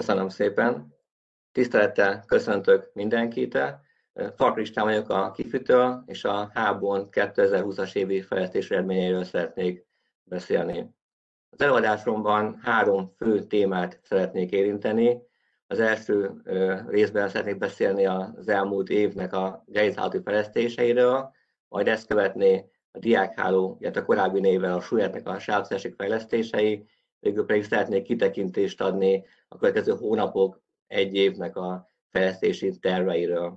Köszönöm szépen. Tisztelettel köszöntök mindenkit. Farkas István vagyok a KIFÜ-től, és a H-Bond 2020-as évi fejlesztés eredményeiről szeretnék beszélni. Az előadásomban 3 fő témát szeretnék érinteni. Az első részben szeretnék beszélni az elmúlt évnek a gerincálati fejlesztéseiről, majd ezt követné a diákháló, illetve a korábbi névvel a SURET-nek a sávszélesség fejlesztései, végül pedig szeretnék kitekintést adni a következő hónapok, egy évnek a fejlesztési terveiről.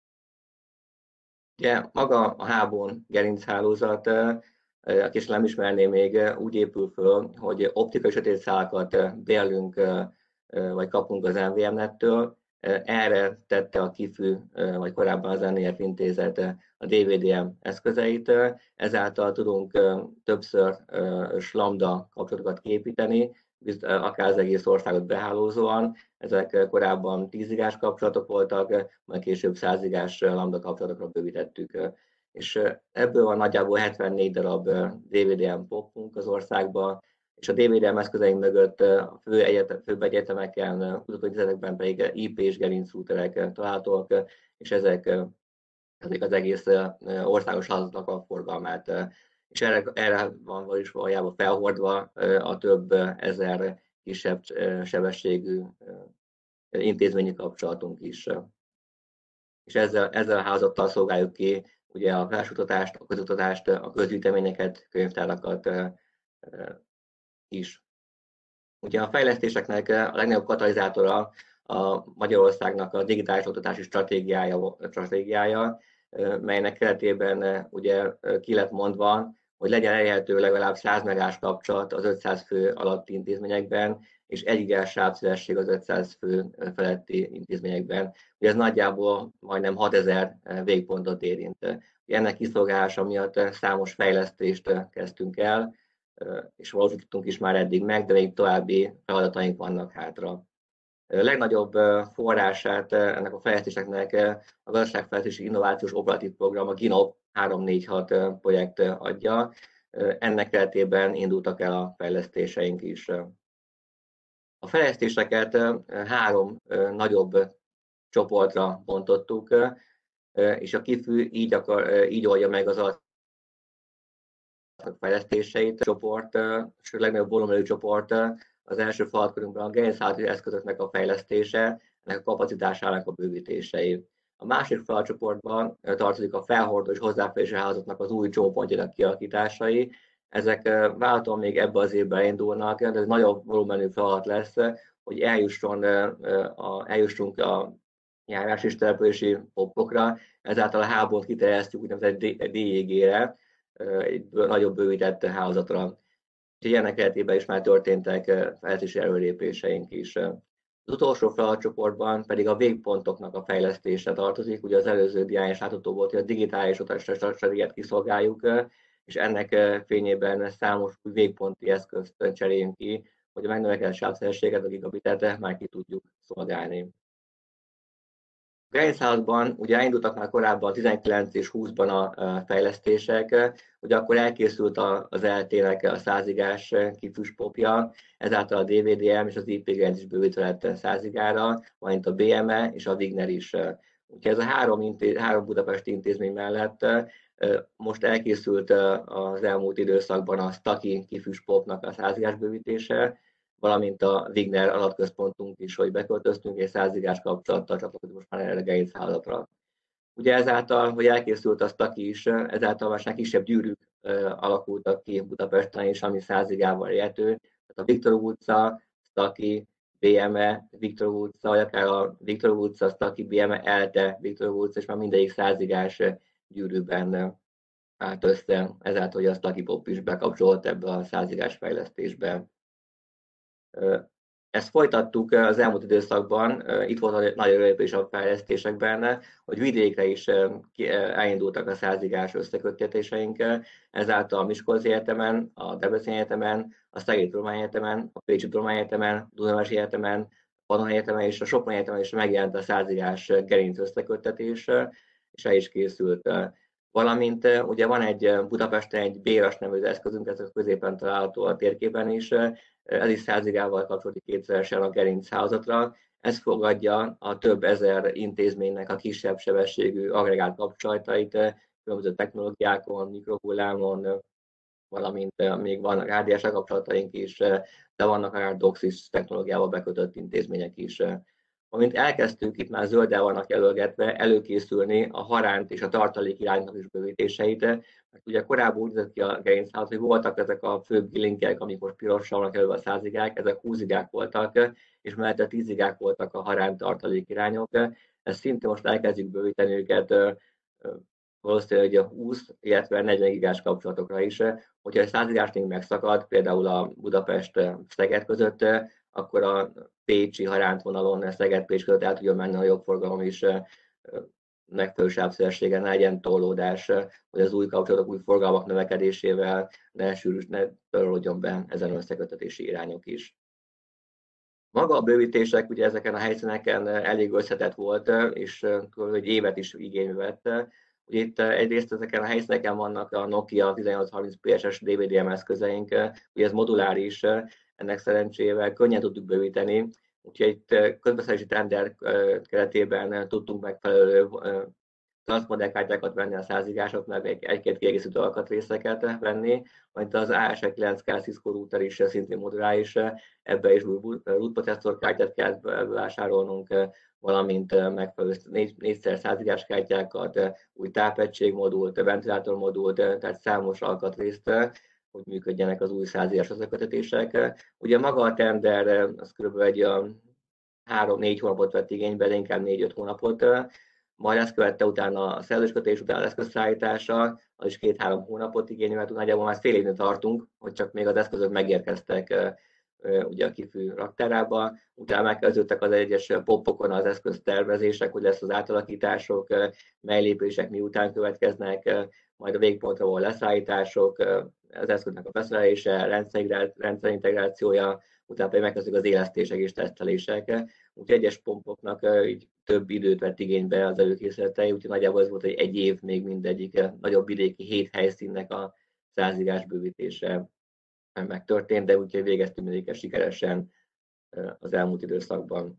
Ugye maga a H-Bond gerinchálózat, aki is nem ismerné még, úgy épül föl, hogy optikai sötétszálakat bérlünk vagy kapunk az NVMnet-től. Erre tette a KIFÜ, vagy korábban az NEF intézet a DVDM eszközeit. Ezáltal tudunk többször lambda kapcsolatokat képíteni, akár az egész országot behálózóan. Ezek korábban 10 gigás kapcsolatok voltak, majd később 100 gigás lambda kapcsolatokra bővítettük. És ebből van nagyjából 74 darab DVDM popunk az országban, és a DVDM eszközeink mögött a főbb egyetemeken, kutatóintézetekben pedig IP és gerincrouterek találhatók, és ezek az egész országos hálózatnak a forgalmát. És erre van is valójában felhordva a több ezer kisebb sebességű intézményi kapcsolatunk is. És ezzel a hálózattal szolgáljuk ki ugye a felsőoktatást, a közoktatást, a közgyűjteményeket, könyvtárakat is. Ugye a fejlesztéseknek a legnagyobb katalizátora a Magyarországnak a digitális oktatási stratégiája, melynek keretében ugye ki lett mondva, hogy legyen elérhető legalább 100 megás kapcsolat az 500 fő alatti intézményekben, és 1 gigás sávszélesség az 500 fő feletti intézményekben. Ugye ez nagyjából majdnem 6000 végpontot érint. Ennek kiszolgálása miatt számos fejlesztést kezdtünk el, és valósítottunk is már eddig meg, de még további feladataink vannak hátra. A legnagyobb forrását ennek a fejlesztéseknek a Gazdaságfejlesztési Innovációs Operatív Program, a GINOP 346 projekt adja. Ennek keretében indultak el a fejlesztéseink is. A fejlesztéseket 3 nagyobb csoportra bontottuk, és a KIFÜ így oldja meg az fejlesztéseit. A csoport, és a legnagyobb volumenű csoport az első falatkorunkban a gerincálati eszközöknek a fejlesztése, ennek a kapacitásának a bővítései. A másik falcsoportban tartozik a felhordó és hozzáférési hálózatnak az új csomópontjának kialakításai. Ezek várhatóan még ebbe az évben indulnak, de ez nagyobb volumenű feladat lesz, hogy eljussunk a járás és települési popokra, ezáltal a H-Bond kiterjesztjük úgynevezett DJG-re, egy nagyobb bővített hálózatra. Úgyhogy ennek keretében is már történtek fejlesztési előrelépéseink is. Az utolsó feladatcsoportban pedig a végpontoknak a fejlesztése tartozik. Ugye az előző dián is látható volt, hogy a digitális oktatási stratégiát kiszolgáljuk, és ennek fényében számos végponti eszközt cseréljünk ki, hogy a megnövekedett sávszélességet, a gigabitet már ki tudjuk szolgálni. A gerinchálózatban ugye elindultak már korábban 19 és 20-ban a fejlesztések, ugye akkor elkészült az LT-nek a 100 gigás kifűs popja, ezáltal a DVDM és az IP gerinc is bővítve lett 100 gigára, valamint a BME és a Wigner is. Úgyhogy ez a három budapesti intézmény mellett most elkészült az elmúlt időszakban a Staki kifűs popnak a 100 gigás bővítése, valamint a Wigner adatközpontunk is, hogy beköltöztünk egy 100 gigás kapcsolattal csatlakozunk most már erre a gerinchálózatra. Ugye ezáltal, hogy elkészült a Staki is, ezáltal már kisebb gyűrűk alakultak ki Budapesten is, ami 100 gigával érhető. Tehát a Viktor utca, Staki, BME, Viktor utca, vagy akár a Viktor utca, Staki, BME, ELTE, Viktor utca, és már mindegyik 100 gigás gyűrűben állt össze, ezáltal, hogy a Staki Pop is bekapcsolt ebbe a 100 gigás fejlesztésbe. Ezt folytattuk az elmúlt időszakban, itt volt a nagy előrelépés a fejlesztésekben, hogy vidékre is elindultak a 100 gigás összeköttetéseink, ezáltal a Miskolci Egyetemen, a Debreceni Egyetemen, a Szegedi Tudományegyetemen, a Pécsi Tudományegyetemen, a Dunaújvárosi Egyetemen, a Pannon Egyetemen és a Soproni Egyetemen is megjelent a 100 gigás gerinc összeköttetés, és el is készült. Valamint ugye van Budapesten egy Béras nevű eszközünk, ez a középen található a térképen is, ez is 100 gigával kapcsolódik kétszeresen a gerinchálózatra. Ez fogadja a több ezer intézménynek a kisebb sebességű agregált kapcsolatait, különböző technológiákon, mikrohullámon, valamint még van rádiás kapcsolataink is, de vannak akár DOCSIS technológiával bekötött intézmények is. Amint elkezdtünk, itt már zölddel vannak jelölgetve, előkészülni a haránt és a tartalék iránynak is bővítéseit, mert ugye korábban úgy nézett ki a gerinchálózat, hogy voltak ezek a főbb linkek, amik most pirossal vannak jelölve a 100 gigák, ezek 20 gigák voltak, és mellette 10 gigák voltak a haránt tartalék irányok. Ezt szintén most elkezdjük bővíteni őket, valószínűleg a 20, illetve 40 gigás kapcsolatokra is. Hogyha egy 100 gigás link megszakad, például a Budapest-Szeged között, akkor a pécsi harántvonalon Szeged-Pécs között el tudjon menni a jobb forgalom is, megfelelő sávszélességen, ne legyen tolódás, hogy az új kapcsolatok, új forgalmak növekedésével ne torolódjon be ezen összekötetési irányok is. Maga a bővítések ugye ezeken a helyszíneken elég összetett volt, és egy évet is igénybe vette. Ugye itt egyrészt ezeken a helyszíneken vannak a Nokia 1830 PSS DVDM eszközeink, ugye ez moduláris, ennek szerencsével könnyen tudtuk bővíteni, úgyhogy itt közbeszerzési tender keretében tudtunk megfelelő transzmodellkártyákat venni a 100 gigásoknak, egy-két kiegészítő alkatrészeket venni, majd az ASE 9K Cisco router is szintén moduláris, ebbe is root protector kártyát kell vásárolnunk, valamint megfelelő 4x100 gigás kártyákat, új tápegységmodult, ventilátormodult, tehát számos alkatrészt, hogy működjenek az új 100 gigás összekötetések. Ugye maga a tender az kb. Egy 3-4 hónapot vett igénybe, de inkább 4-5 hónapot. Majd ezt követte utána a szerződéskötés, utána az eszközszállítása, az is 2-3 hónapot igényel, nagyjából már fél évnél tartunk, hogy csak még az eszközök megérkeztek ugye a kifű raktárába, utána megkezdődtek az egyes popokon az eszköztervezések, hogy lesz az átalakítások, mely lépések miután következnek, majd a végpontra való leszállítások, az eszköznek a beszerelése, rendszerintegrációja, utána pedig megkezdődik az élesztések és tesztelések. Úgyhogy egyes pompoknak így több időt vett igénybe az előkészületei, úgyhogy nagyjából ez volt, hogy egy év még mindegyik nagyobb vidéki 7 helyszínnek a 100 gigás bővítése megtörtént, de úgyhogy végeztünk mindegyiket sikeresen az elmúlt időszakban.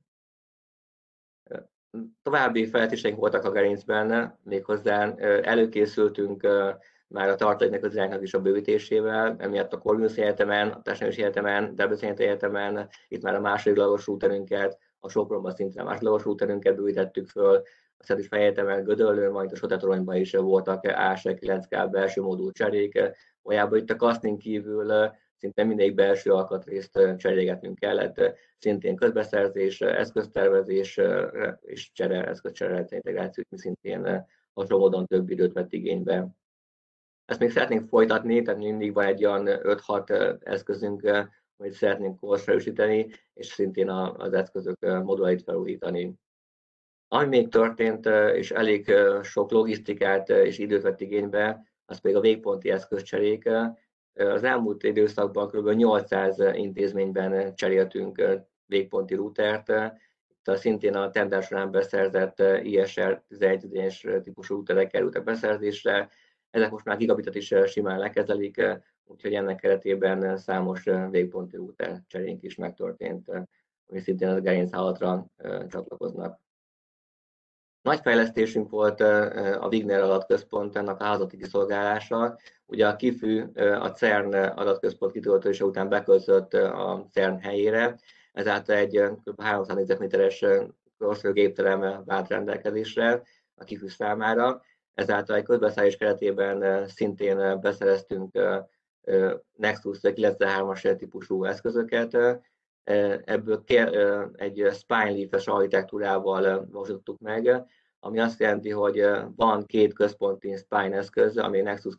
További fejlesztéseink voltak a gerincben, méghozzá előkészültünk már a tartaléknak az iránynak is a bővítésével, emiatt a Corvinus Egyetemen, a Testnevelési Egyetemen, Debreceni Egyetemen, itt már a másodlagos routerünket, a Sopronban szintén a másodlagos routerünket bővítettük föl, a Szentesi Egyetemen, Gödöllőn, majd a Sotetoronyban is voltak ASE 9K belső modul cserék. Valójában itt a kasztin kívül szinte mindig belső alkatrészt cserélgetnünk kellett, szintén közbeszerzés, eszköztervezés és eszközcsere integrációt, mi szintén hasonló módon több időt vett igénybe. Ezt még szeretnénk folytatni, tehát mindig van egy olyan 5-6 eszközünk, amit szeretnénk korszerűsíteni, és szintén az eszközök modulait felújítani. Ami még történt, és elég sok logisztikát és időt vett igénybe, az pedig a végponti eszközcserék. Az elmúlt időszakban kb. 800 intézményben cseréltünk végponti routert. Itt szintén a tender során beszerzett ISR 11-es típusú routerek kerültek beszerzésre. Ezek most már gigabitet is simán lekezelik, úgyhogy ennek keretében számos végponti router cserénk is megtörtént, ami szintén a gerinchálózatra csatlakoznak. Nagy fejlesztésünk volt a Wigner adatközpont, ennek a hálózati kiszolgálása. Ugye a kifű a CERN adatközpont kitöltése után beköltözött a CERN helyére, ezáltal egy kb. 300 négyzetméteres gépterem vált rendelkezésre a kifű számára. Ezáltal egy közbeszállás keretében szintén beszereztünk Nexus 93-as típusú eszközöket. Ebből egy spine-leaf-es architektúrával valósítottuk meg, ami azt jelenti, hogy van két központi spine eszköz, ami Nexus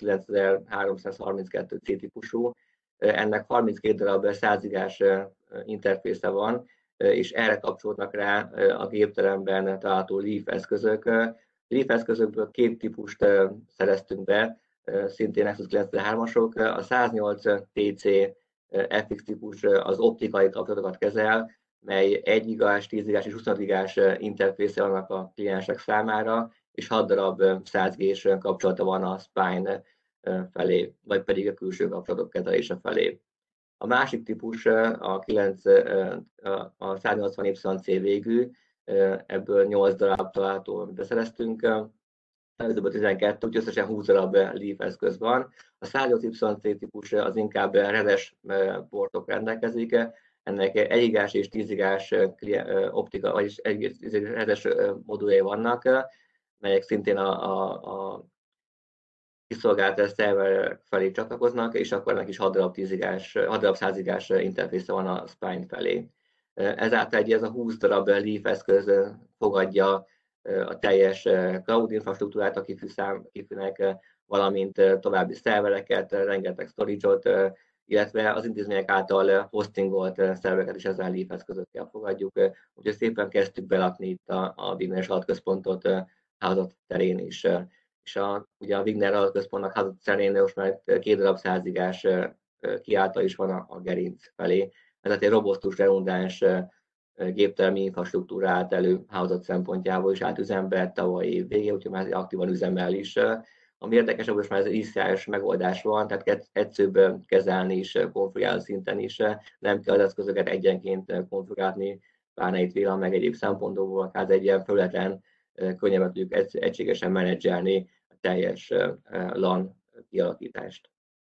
9332 C típusú, ennek 32 darab 100 gigás interfésze van, és erre kapcsolódnak rá a gépteremben található Leaf eszközök. Leaf eszközökből két típust szereztünk be, szintén Nexus 93-asok, a 108 TC FX típus az optikai kapcsolatokat kezel, mely 1 gigás, 10 gigás és 25 gigás interfésze vannak a kliensek számára, és 6 darab 100 G-s kapcsolata van a spine felé, vagy pedig a külső kapcsolatok kezelése felé. A másik típus a 180 YC végű, ebből 8 darab található, amit beszereztünk, előzőben 12, úgyhogy összesen 20 darab Leaf eszköz van. A 108 YC típus az inkább redes portok rendelkezik, ennek 1 gigás és 10 gigás optika, vagyis redes moduljai vannak, melyek szintén a kiszolgált szerver felé csatlakoznak, és akkor ennek is 6 darab 100 gigás interfésze van a spine felé. Ezáltal ez a 20 darab Leaf eszköz fogadja a teljes cloud infrastruktúrát a kifűnek, valamint további szervereket, rengeteg storage-ot, illetve az intézmények által hostingolt szervereket is ezzel Leaf eszközökkel fogadjuk. Úgyhogy szépen kezdtük belakni itt a Wigner adatközpontot hálózat terén is. És ugye a Wigner adatközpontnak hálózat terén most már 2 darab 100 gigás kiáltal is van a gerinc felé. Ez egy robosztus, redundáns géptermi infrastruktúra állt elő hálózat szempontjából is állt üzembe tavaly év végén, úgyhogy már aktívan üzemel is. Ami érdekesebb, most már ez ICS megoldás van, tehát egyszerűbb kezelni is, konfiguráló szinten is, nem kell az eszközöket egyenként konfigurálni, pláne itt VLAN meg egyéb szempontból, tehát egy ilyen felületen könnyebben tudjuk egységesen menedzselni a teljes LAN kialakítást.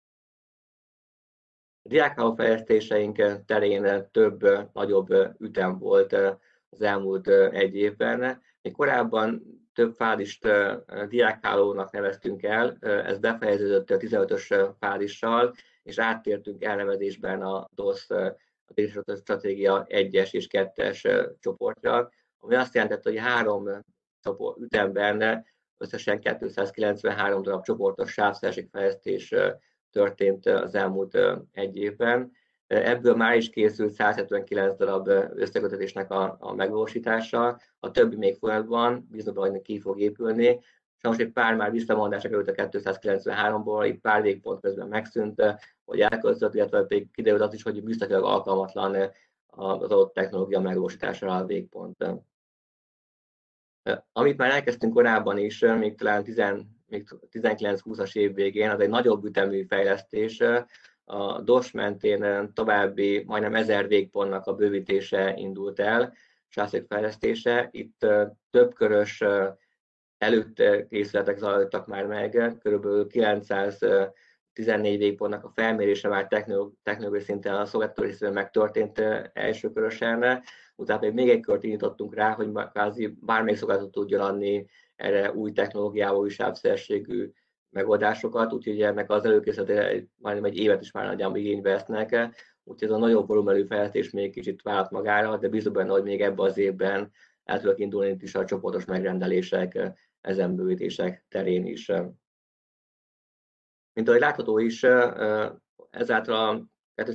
A diákháló fejlesztéseink terén több nagyobb ütem volt az elmúlt egy évben. Még korábban több fázist diákhálónak neveztünk el, ez befejeződött a 15-ös fázissal, és áttértünk elnevezésben a DOS, a Digital Stratégia 1-es és 2-es csoportra, ami azt jelentette, hogy 3 ütemben összesen 293 darab csoportos sávszerűségfejlesztés történt az elmúlt egy évben. Ebből már is készült 179 darab összekötetésnek a megvalósítása, a többi még folyamatban, bízom, hogy ki fog épülni. Sajnos egy pár már visszamondásra került a 293-ból, itt pár végpont közben megszűnt, hogy elköltött, illetve pedig kiderült az is, hogy műszakilag alkalmatlan az adott technológia megvalósítására a végpont. Amit már elkezdtünk korábban is, még talán 19-20-as év végén, az egy nagyobb ütemű fejlesztés. A DOS mentén további majdnem 1000 végpontnak a bővítése indult el, sávszerűségfejlesztése. Itt többkörös előkészületek zajlottak már meg, kb. 914 végpontnak a felmérése már technológiai szinten a szolgáltató részéről megtörtént elsőkörösen. Utána még egy kört indítottunk rá, hogy kvázi bármelyik szolgáltató tudjon adni erre új technológiával, új sávszerűségű megoldásokat, úgyhogy ennek az előkészülete majdnem egy évet is már nagyjából igénybe vesznek. Úgyhogy ez a nagyobb volumenű fejlesztés még kicsit vállalt magára, de bízom benne, hogy még ebben az évben el tudok indulni itt is a csoportos megrendelések, ezen bővítések terén is. Mint ahogy látható is, ezáltal a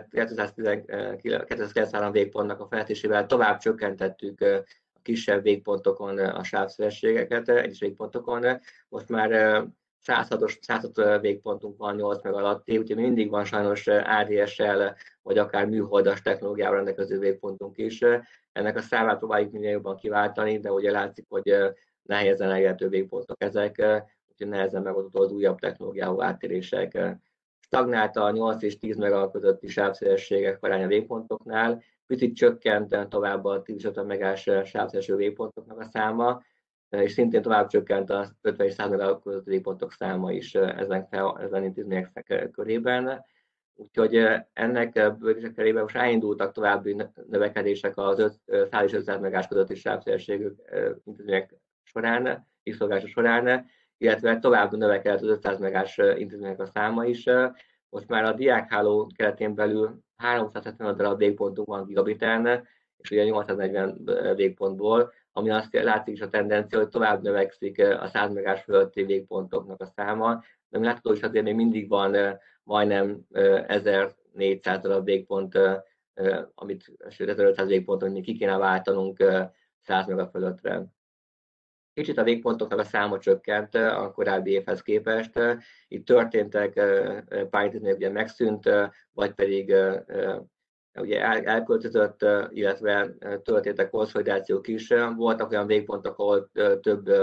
293 végpontnak a fejlesztésével tovább csökkentettük a kisebb végpontokon a sávszerűségeket, egyes végpontokon. Most már 106 végpontunk van 8 meg alatti, úgyhogy mindig van sajnos ADSL vagy akár műholdas technológiával rendelkező végpontunk is. Ennek a számát próbáljuk minél jobban kiváltani, de ugye látszik, hogy nehezen elérhető végpontok ezek, úgyhogy nehezen megoldható az újabb technológiával áttérések. Stagnált a 8 és 10 mega közötti sávszélességek aránya végpontoknál, picit csökkent tovább a 10-50 megás sávszélességű végpontoknak a száma, és szintén tovább csökkent a 50 és 100 mega közötti végpontok száma is ezen intézmények körében. Úgyhogy ennek bővítések körében most elindultak további növekedések az 100 és 500 megás közötti sávszélességű intézmények során, kiszolgálása során, illetve tovább növekedett az 500 megás intézmények a száma is. Most már a diákháló keretén belül 370 darab végpontunk van gigabiten, és ugye 840 végpontból, ami azt látszik is a tendencia, hogy tovább növekszik a 100 megás fölötti végpontoknak a száma, de mi látható is azért még mindig van majdnem 1400 darab végpont, sőt 1500 végpontot még ki kéne váltanunk 100 mega fölöttre. Kicsit a végpontoknak a száma csökkent a korábbi évhez képest. Itt történtek pár intézmények, ugye megszűnt, vagy pedig ugye elköltözött, illetve történtek konszolidációk is. Voltak olyan végpontok, ahol több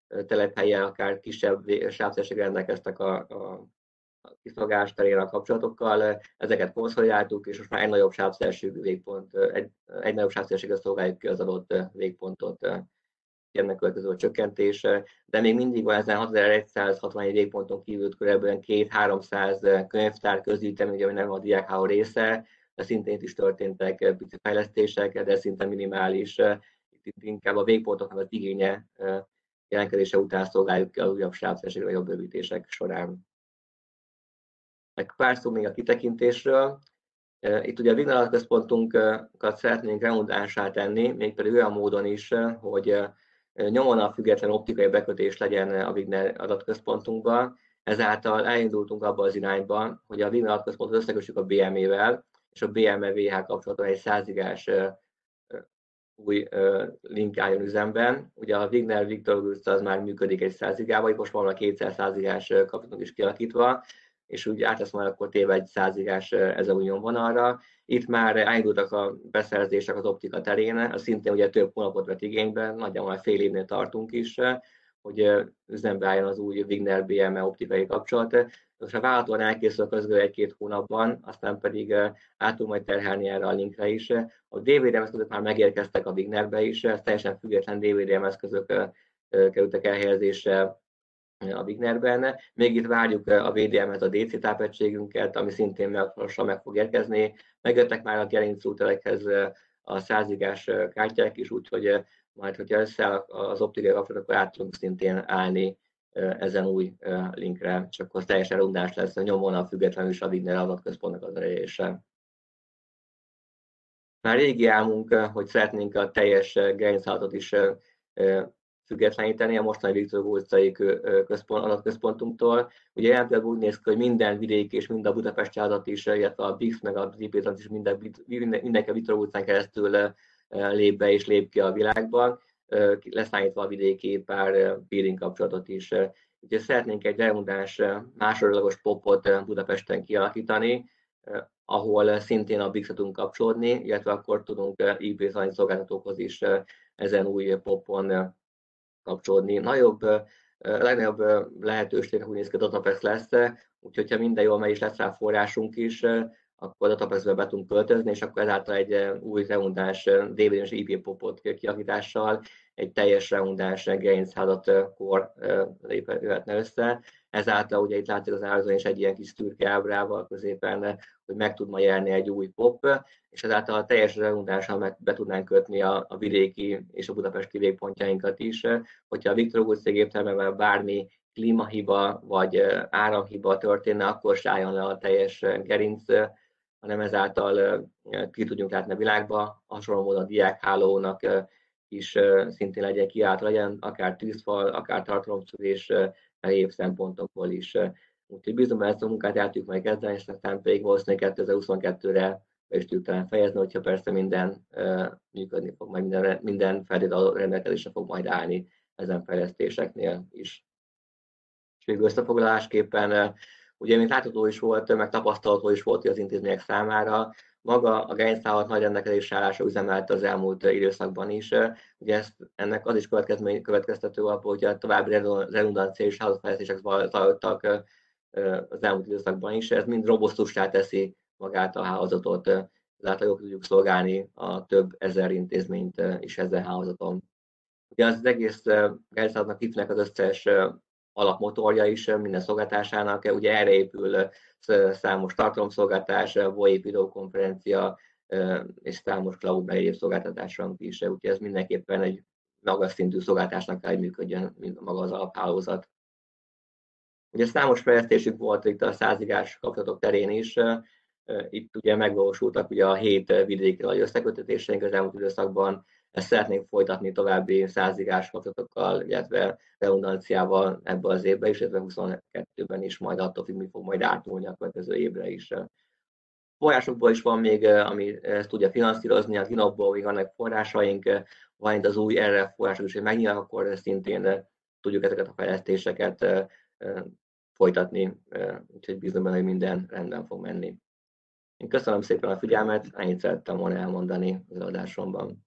telephelyen akár kisebb sávszélességgel rendelkeztek a kiszolgálás terén a kapcsolatokkal, ezeket konszolidáltuk, és most már egy nagyobb sávszélességű végpont, egy nagyobb sávszélességgel szolgáljuk ki az adott végpontot, ennek következő a csökkentése, de még mindig van ezen 6161 végponton kívül kb. 200-300 könyvtár közgyűjtemény, ami nem a diákháló része, de szintén itt is történtek pici fejlesztések, de szinte minimális. Itt inkább a végpontoknak az igénye jelentkezése után szolgáljuk ki az újabb sávszélességre, jobb bővítések során. Meg pár szó még a kitekintésről. Itt ugye a Wigner adatközpontunkat szeretnénk redundánsá tenni, mégpedig olyan módon is, hogy nyomon a független optikai bekötés legyen a Wigner adatközpontunkban. Ezáltal elindultunk abba az irányba, hogy a Wigner adatközpontot összekössük a BME-vel, és a BME-VH kapcsolaton egy 100 gigás új link álljon üzemben. Ugye a Wigner Victor az már működik egy 100 gigával, most van a 200 gigás kapcsolatunk is kialakítva, és úgy át lesz majd akkor téve egy 100 gigás ez a nyomvonalra. Itt már elindultak a beszerzések az optika terén, az szintén ugye több hónapot vett igénybe, nagyjából fél évnél tartunk is, hogy üzembe álljon az új Wigner BME optikai kapcsolat. Most a vállalaton elkészül a közgő egy-két hónapban, aztán pedig át tud majd terhelni erre a linkre is. A DVDM eszközök már megérkeztek a Wignerbe is, teljesen független DVDM eszközök kerültek elhelyezésre a Wignerben. Még itt várjuk a VDM-et, a DC tápegységünket, ami szintén lassan meg fog érkezni. Megjöttek már a gerinc routerekhez a 100 gigás kártyák is, úgyhogy majd, hogyha összeáll az optikai kapcsolat, akkor át tudunk szintén állni ezen új linkre, csak akkor teljesen redundáns lesz a nyomvonal függetlenül is a Wigner adatközpontnak az elérése. Már régi álmunk, hogy szeretnénk a teljes gerincállatot is függetleníteni a mostani Viktor Hugo utcai adatközpontunktól. Ugye jelenleg úgy néz ki, hogy minden vidék és mind a budapesti adat is, illetve a BIX meg a ZIP adat is mindenki a Viktor Hugo utcán keresztül lép be és lép ki a világban, leszámítva a vidéki pár peering kapcsolatot is. Úgyhogy szeretnénk egy redundáns másodlagos popot Budapesten kialakítani, ahol szintén a BIX-re tudunk kapcsolódni, illetve akkor tudunk IP szolgáltatókhoz is ezen új popon kapcsolódni. Legnagyobb lehetőség, úgy néz ki, a Datapex lesz, úgyhogy ha minden jól megy és lesz rá forrásunk is, akkor a Datapexbe be tudunk költözni, és akkor ezáltal egy új redundáns DVD-s IP popot kialakítással egy teljes redundáns gerinchádat kor jöhetne össze. Ezáltal ugye itt látszik az árazon is egy ilyen kis szürke ábrával középen, hogy meg tud ma jelenni egy új pop, és ezáltal a teljes redundánsan be tudnánk kötni a vidéki és a budapesti végpontjainkat is. Hogyha a Viktor Hugo cég értelmében bármi klímahiba vagy áramhiba történne, akkor se álljon le a teljes gerinc, hanem ezáltal ki tudjunk látni a világba, hasonló módon a diákhálónak is szintén legyen akár tűzfal, akár tartalomszűrés, egyéb szempontokból is. Úgyhogy bízom, hogy ezt a munkát el tudjuk majd kezdeni, és aztán pedig valószínűleg 2022-re be is tudjuk talán fejezni, hogyha persze minden működni fog, majd minden feltétel rendelkezésre fog majd állni ezen fejlesztéseknél is. És végül összefoglalásképpen, ugye mint látható is volt, meg tapasztalható is volt az intézmények számára, maga a gerinctálat nagy rendelkezésre állása üzemelte az elmúlt időszakban is. Ugye ennek az is következtető abból, hogy a további redundancia és hálózatfejlesztések zajlottak az elmúlt időszakban is. Ez mind robusztussá teszi magát a hálózatot, ezáltal jól tudjuk szolgálni a több ezer intézményt is ezen hálózaton. Ugye az egész gerinctálatnak itt az összes alapmotorja is minden szolgáltásának, ugye erre épül számos tartalomszolgáltás, VoIP videokonferencia és számos cloud egyéb szolgáltatásunk is, úgyhogy ez mindenképpen egy magas szintű szolgáltásnak kell, hogy működjön, mint maga az alaphálózat. Ugye számos fejlesztésük volt itt a 100 gigás kapcsolatok terén is, itt ugye megvalósultak ugye a 7 vidéki nagy összekötetéseink az elmúlt időszakban, ezt szeretnénk folytatni további 100 gigás kapcsolatokkal, illetve redundanciával ebben az évben is, illetve 22-ben is, majd attól függ, mi fog majd átmúlni a következő évre is. Forrásokból is van még, ami ezt tudja finanszírozni, a Ginopból még vannak forrásaink, valamint az új RF források is, hogy megnyílnak, akkor szintén tudjuk ezeket a fejlesztéseket folytatni, úgyhogy bízom benne, hogy minden rendben fog menni. Én köszönöm szépen a figyelmet, ennyit szerettem volna elmondani az adásomban.